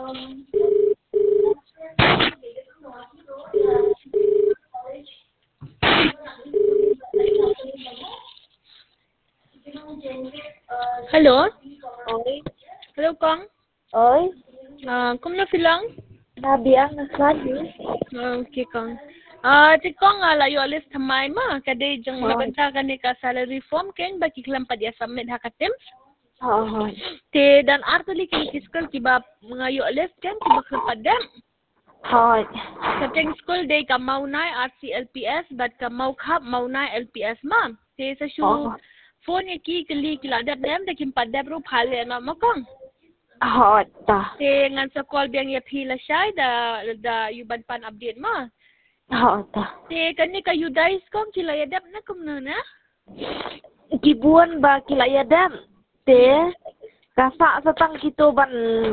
Hello. Oi. Hello con. Oi. Con nó phi lăng. Nabiang Nasladi. Okay con. Thì con layo alis thamay ma kada jang nabanta ka ni ka salary form ken baki klampa dia submit hakatim. Hoi. Te dan artuli ken kiskal kiba ngayo alis ken kiba klapadam. Hoi. Sa school day ka maunay RCLPS but ka maukap maunay LPS ma. Te sa shu phone ki kali kiladap dem de kim padap ru phale na ma kong. Hoi ta. Te ngan sa call biang ya phila shay da yuban pan update ma. Hoi ta. Te kani ka yudais kong kilayadap na kumna na. Kibuan ba kilayadam. Te kasa satang kito ban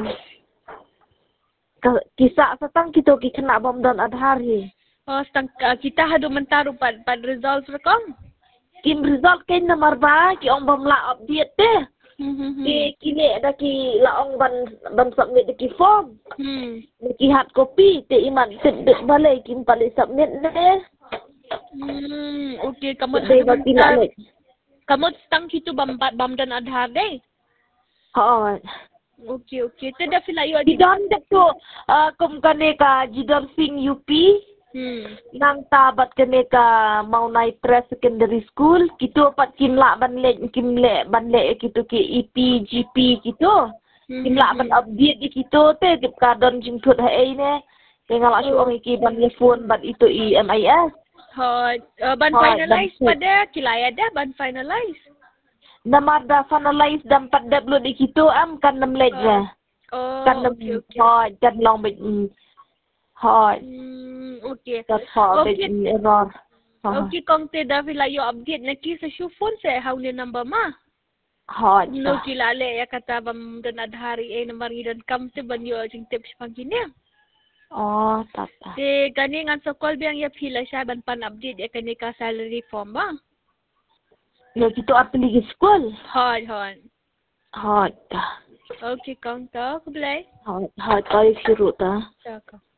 kisa satang kito ki kena bom dan adhari. Oh, kita hadu mentaru pad results rekong. Kim result ken nomor ba ki ong bom la update te. Ki kini ada ki la ong ban submit ki form. Ki hard copy te iman sedek balai kim pali submit ne. Okay, kamu hadu mentar. Kamu stang kitu bam dan adhar deh. Hoi. Okay. Teda filayo Jidon tu kum kane ka Jidon Sing UP. Nang tabat kane ka Maunay Press Secondary School. Kitu pat kimla banle kitu ki EP GP kitu. Kimla ban update di kitu te tip kadon jingkut hai ne. Kengal asyong iki ban phone bat itu MIS. Hoi. Ban finalize pada kilaya dah ban finalize. Namar da finalize dan padap lo di kitu am kan namlej na. Kan Okay. Hoi kan long bit. Hoi. Okay. Error. Okay, kong te dah filayo update na ki sa shoe phone sa hawli number ma. Hoi. No kilale ya kata bam dan adhari number dan kam te ban yo jing tips pangkini. Oh, tata. Te kani ngan sa call biang ya phila siya ban pan update ya kani ka salary form ba. Ya gitu apli school. Hoi. Hoi ta. Okay, kong ta kublay. Hoi tayo siru ta. Saka.